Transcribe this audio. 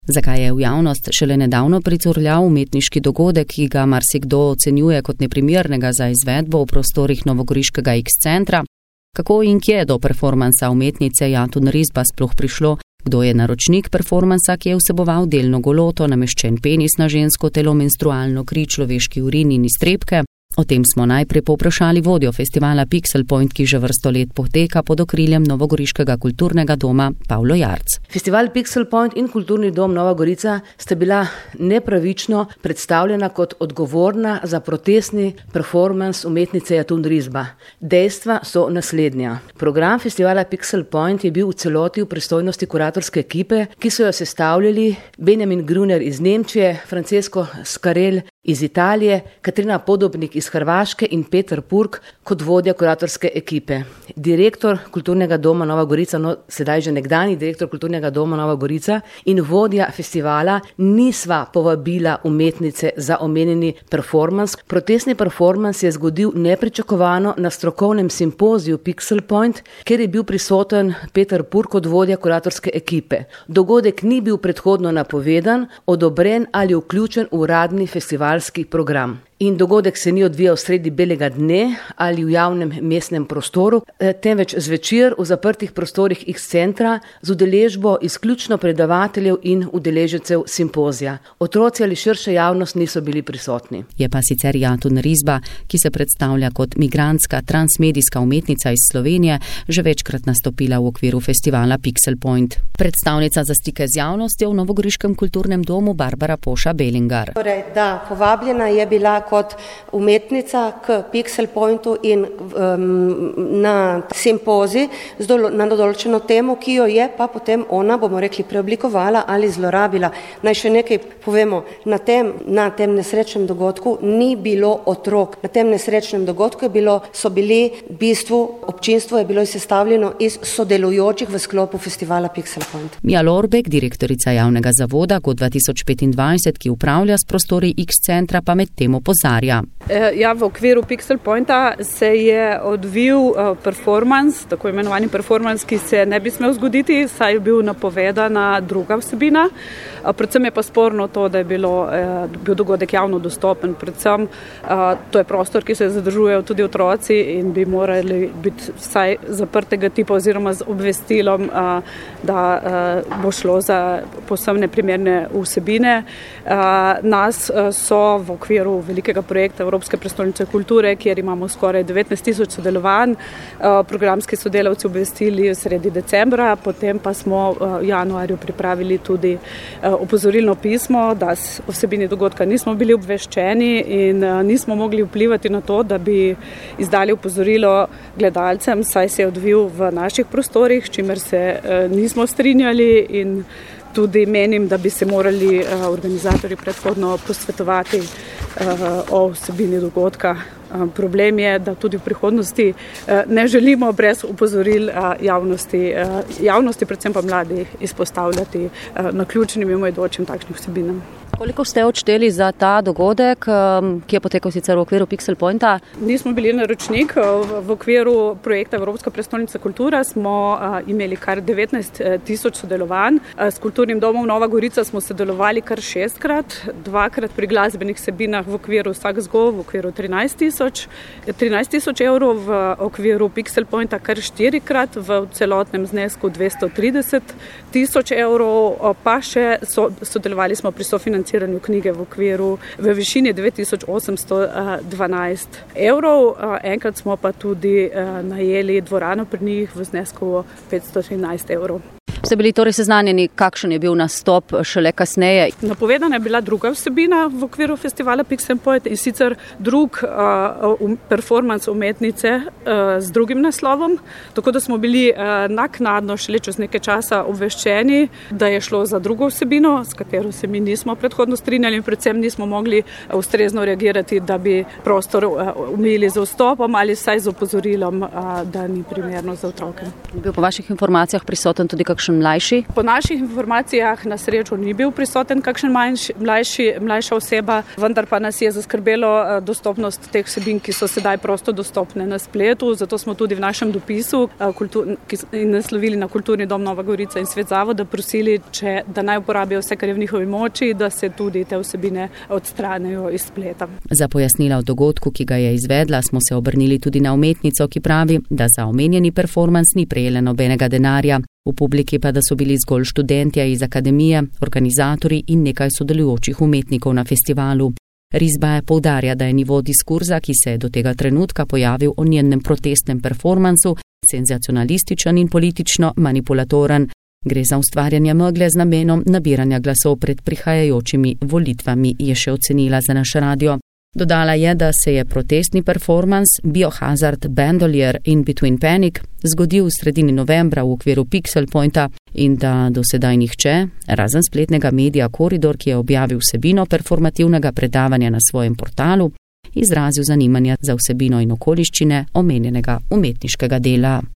Zakaj je v javnost šele nedavno pricurljal umetniški dogodek, ki ga marsikdo ocenjuje kot neprimernega za izvedbo v prostorih novogoriškega X-centra? Kako in kje je do performansa umetnice Jatun Risba sploh prišlo? Kdo je naročnik performansa, ki je vseboval delno goloto, nameščen penis na žensko telo, menstrualno kri, človeški urin in iztrebke? O tem smo najprej povprašali vodjo festivala Pixel Point, ki že vrsto let poteka pod okriljem Novogoriškega kulturnega doma, Pavlo Jarc. Festival Pixel Point in kulturni dom Nova Gorica sta bila nepravično predstavljena kot odgovorna za protestni performans umetnice Jatun Risba. Dejstva so naslednja. Program festivala Pixel Point je bil v celoti v pristojnosti kuratorske ekipe, ki so jo sestavljali Benjamin Gruner iz Nemčije, Francesco Scarel iz Italije, Katrina Podobnik iz Hrvaške in Peter Purk kot vodja kuratorske ekipe. Direktor kulturnega doma Nova Gorica, sedaj že nekdanji direktor kulturnega doma Nova Gorica in vodja festivala nisva povabila umetnice za omenjeni performans. Protestni performans je zgodil nepričakovano na strokovnem simpoziju Pixel Point, kjer je bil prisoten Peter Purk kot vodja kuratorske ekipe. Dogodek ni bil predhodno napovedan, odobren ali vključen v uradni festivalski program. In dogodek se ni odvijal sredi belega dne ali v javnem mestnem prostoru, temveč zvečer v zaprtih prostorih X-centra z udeležbo izključno predavateljev in udeležencev simpozija. Otroci ali širša javnost niso bili prisotni. Je pa sicer Jatun Risba, ki se predstavlja kot migrantska transmedijska umetnica iz Slovenije, že večkrat nastopila v okviru festivala Pixel Point. Predstavnica za stike z javnostjo v Novogoriškem kulturnem domu Barbara Poša-Belinger. Torej, da, povabljena je bila kot umetnica k Pixel Pointu in na simpozij na določeno temo, ki jo je pa potem ona, bomo rekli, preoblikovala ali zlorabila. Naj še nekaj povemo, na tem nesrečnem dogodku ni bilo otrok. Na tem nesrečnem dogodku občinstvo je bilo sestavljeno iz sodelujočih v sklopu festivala Pixel Point. Mija Lorbek, direktorica javnega zavoda GO 2025, ki upravlja s prostori X-centra, pa med tem opozarja. Ja, v okviru Pixel Pointa se je odvil performans, tako imenovani performans, ki se ne bi smel zgoditi, saj je bil napovedana druga vsebina. Predvsem je pa sporno to, da je bil dogodek javno dostopen. Predvsem to je prostor, ki se zadržujejo tudi otroci in bi morali biti vsaj zaprtega tipa oziroma z obvestilom, da bo šlo za povsem neprimerne vsebine. Nas so v okviru velikega projekta Evropske prestolnice kulture, kjer imamo skoraj 19,000 sodelovanj, programski sodelavci obvestili sredi decembra, potem pa smo v januarju pripravili tudi opozorilno pismo, da s vsebini dogodka nismo bili obveščeni in nismo mogli vplivati na to, da bi izdali opozorilo gledalcem, saj se je odvil v naših prostorih, s čimer se nismo strinjali in tudi menim, da bi se morali organizatorji predhodno posvetovati o vsebini dogodka. Problem je, da tudi v prihodnosti ne želimo brez opozoril javnosti, predvsem pa mladi, izpostavljati naključnim in mimoidočim takšnim vsebinam. Koliko ste odšteli za ta dogodek, ki je potekal sicer v okviru Pixel Pointa? Nismo bili naročnik. V okviru projekta Evropska prestolnica kultura smo imeli kar 19,000 sodelovanj. S kulturnim domom Nova Gorica smo sodelovali kar 6-krat, 2-krat pri glasbenih vsebinah v okviru SAXGO v okviru 13,000 evrov, v okviru Pixel Pointa kar 4-krat v celotnem znesku 230,000 evrov, pa še sodelovali smo pri sofinanciranju knjige v višini 9,812 evrov. Enkrat smo pa tudi najeli dvorano pri njih v znesku 513 evrov. Ste bili torej seznanjeni, kakšen je bil nastop šele kasneje? Napovedana je bila druga vsebina v okviru festivala Pixel Point in sicer drug performans umetnice z drugim naslovom, tako da smo bili naknadno šele čez nekaj časa obveščeni, da je šlo za drugo vsebino, s katero se mi nismo predhodno strinjali in predvsem nismo mogli ustrezno reagirati, da bi prostor omejili z vstopom ali vsaj z opozorilom, da ni primerno za otroke. Je bil po vaših informacijah prisoten tudi kakšen mlajši? Po naših informacijah na srečo ni bil prisoten kakšen mlajša oseba, vendar pa nas je zaskrbelo dostopnost teh vsebin, ki so sedaj prosto dostopne na spletu, zato smo tudi v našem dopisu naslovili na Kulturni dom Nova Gorica in Svet Zavoda prosili, da naj uporabijo vse, kar je v njihovi moči, da se tudi te vsebine odstranijo iz spleta. Za pojasnila o dogodku, ki ga je izvedla, smo se obrnili tudi na umetnico, ki pravi, da za omenjeni performans ni prejela nobenega denarja, v publiki pa, da so bili zgolj študentje iz akademije, organizatorji in nekaj sodelujočih umetnikov na festivalu. Risba poudarja, da je nivo diskurza, ki se je do tega trenutka pojavil o njenem protestnem performansu, senzacionalističen in politično manipulatoren. Gre za ustvarjanje megle z namenom nabiranja glasov pred prihajajočimi volitvami, je še ocenila za naš radio. Dodala je, da se je protestni performans Biohazard Bandolier in Between Panic zgodil v sredini novembra v okviru Pixel Pointa in da do sedaj nihče, razen spletnega medija Koridor, ki je objavil vsebino performativnega predavanja na svojem portalu, izrazil zanimanje za vsebino in okoliščine omenjenega umetniškega dela.